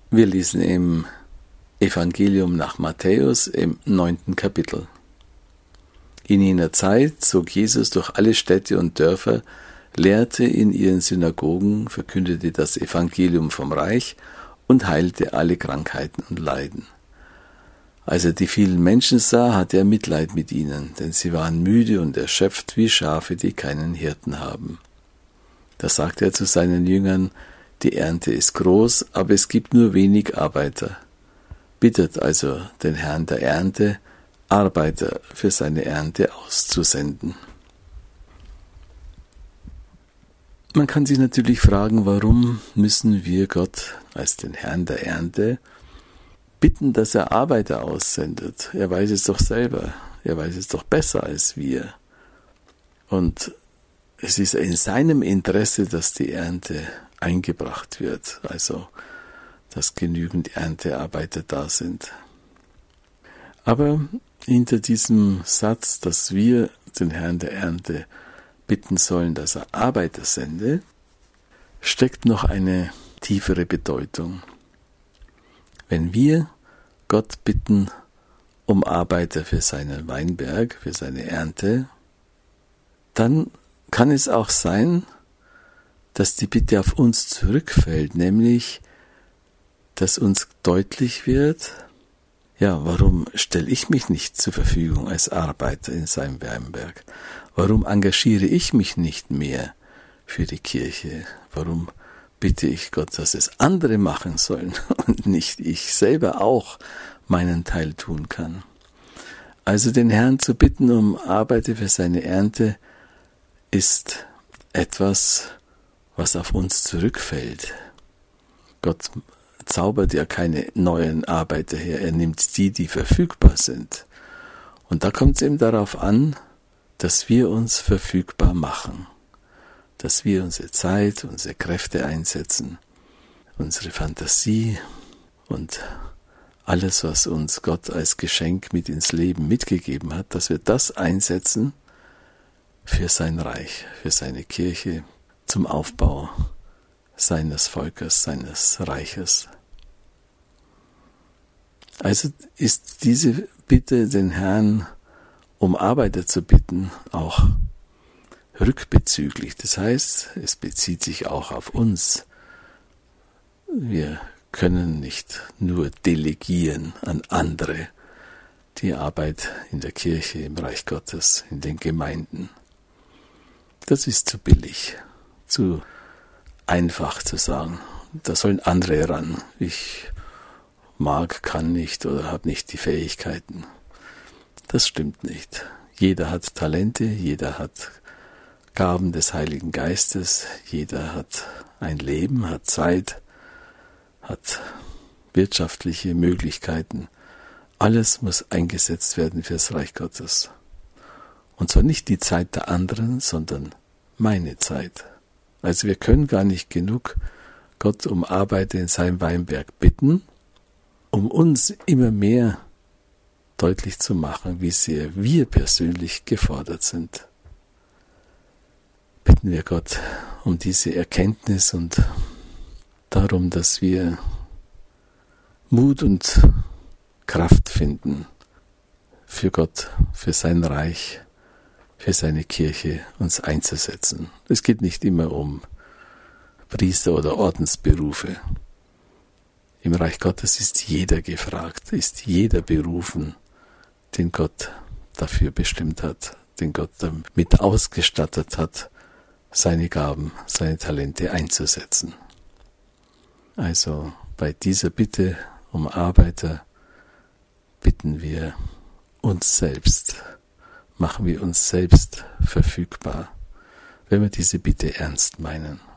Wir lesen im Evangelium nach Matthäus im 9. Kapitel. In jener Zeit zog Jesus durch alle Städte und Dörfer, lehrte in ihren Synagogen, verkündete das Evangelium vom Reich und heilte alle Krankheiten und Leiden. Als er die vielen Menschen sah, hatte er Mitleid mit ihnen, denn sie waren müde und erschöpft wie Schafe, die keinen Hirten haben. Da sagte er zu seinen Jüngern: Die Ernte ist groß, aber es gibt nur wenig Arbeiter. Bittet also den Herrn der Ernte, Arbeiter für seine Ernte auszusenden. Man kann sich natürlich fragen, warum müssen wir Gott als den Herrn der Ernte bitten, dass er Arbeiter aussendet? Er weiß es doch selber, er weiß es doch besser als wir. Und es ist in seinem Interesse, dass die Ernte eingebracht wird, also dass genügend Erntearbeiter da sind. Aber hinter diesem Satz, dass wir den Herrn der Ernte bitten sollen, dass er Arbeiter sende, steckt noch eine tiefere Bedeutung. Wenn wir Gott bitten um Arbeiter für seinen Weinberg, für seine Ernte, dann kann es auch sein, dass die Bitte auf uns zurückfällt, nämlich, dass uns deutlich wird, ja, warum stelle ich mich nicht zur Verfügung als Arbeiter in seinem Weinberg? Warum engagiere ich mich nicht mehr für die Kirche? Warum bitte ich Gott, dass es andere machen sollen und nicht ich selber auch meinen Teil tun kann? Also den Herrn zu bitten um Arbeiter für seine Ernte ist etwas, was auf uns zurückfällt. Gott zaubert ja keine neuen Arbeiter her, er nimmt die, die verfügbar sind. Und da kommt es eben darauf an, dass wir uns verfügbar machen, dass wir unsere Zeit, unsere Kräfte einsetzen, unsere Fantasie und alles, was uns Gott als Geschenk mit ins Leben mitgegeben hat, dass wir das einsetzen für sein Reich, für seine Kirche, zum Aufbau seines Volkes, seines Reiches. Also ist diese Bitte, den Herrn um Arbeiter zu bitten, auch rückbezüglich. Das heißt, es bezieht sich auch auf uns. Wir können nicht nur delegieren an andere die Arbeit in der Kirche, im Reich Gottes, in den Gemeinden. Das ist zu billig, zu einfach zu sagen. Da sollen andere ran. Ich mag, kann nicht oder habe nicht die Fähigkeiten. Das stimmt nicht. Jeder hat Talente, jeder hat Gaben des Heiligen Geistes, jeder hat ein Leben, hat Zeit, hat wirtschaftliche Möglichkeiten. Alles muss eingesetzt werden fürs Reich Gottes. Und zwar nicht die Zeit der anderen, sondern meine Zeit. Also wir können gar nicht genug Gott um Arbeiter in seinem Weinberg bitten, um uns immer mehr deutlich zu machen, wie sehr wir persönlich gefordert sind. Bitten wir Gott um diese Erkenntnis und darum, dass wir Mut und Kraft finden für Gott, für sein Reich, für seine Kirche uns einzusetzen. Es geht nicht immer um Priester- oder Ordensberufe. Im Reich Gottes ist jeder gefragt, ist jeder berufen, den Gott dafür bestimmt hat, den Gott damit ausgestattet hat, seine Gaben, seine Talente einzusetzen. Also bei dieser Bitte um Arbeiter bitten wir uns selbst, machen wir uns selbst verfügbar, wenn wir diese Bitte ernst meinen.